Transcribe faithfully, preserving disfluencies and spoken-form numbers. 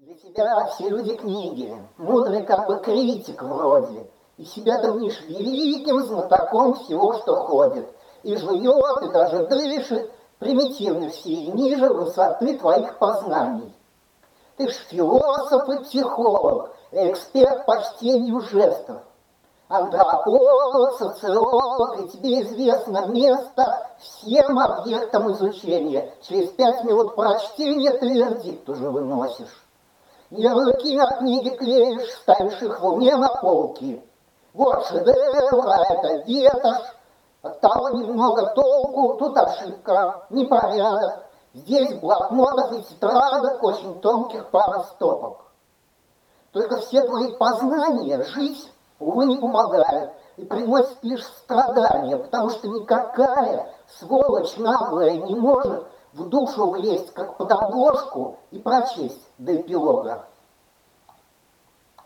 Для тебя все люди книги, мудрый как бы критик вроде, и себя думаешь великим знатоком всего, что ходит, и жует, и даже дышит примитивностью ниже высоты твоих познаний. Ты ж философ и психолог, эксперт по чтению жестов, антрополог, социолог, и тебе известно место всем объектам изучения. Через пять минут прочтения ты вердикт уже выносишь. Ярлыки на книги клеишь, ставишь их в уме на полки. Вот шедевр, а это ветошь, от того немного толку, тут ошибка, непорядок. Здесь блокнотов и тетрадок очень тонких пара стопок. Только все твои познания жизнь, увы, не помогает и приносит лишь страдания, потому что никакая сволочь наглая не может в душу влезть, как под обложку, и прочесть до эпилога.